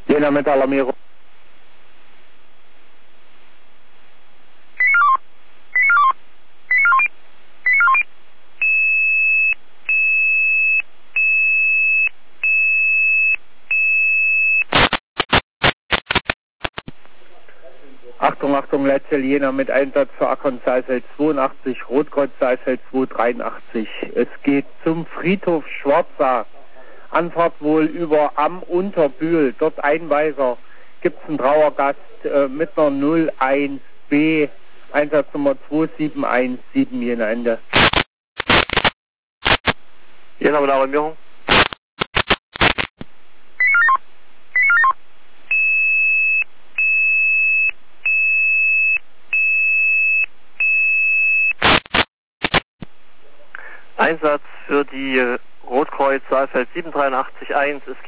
Jena mit Alarmierung. Achtung, Achtung, Leitstelle Jena mit Einsatz für Ackern Saalfeld 82, Rotkreuz Saalfeld 283. Es geht zum Friedhof Schwarza. Anfahrt wohl über Am Unterbühl, dort Einweiser. Gibt es einen Trauergast mit einer 01B, Einsatznummer 2717 Jena Ende. Jena mit Alarmierung. Einsatz für die Rotkreuz Saalfeld 7881.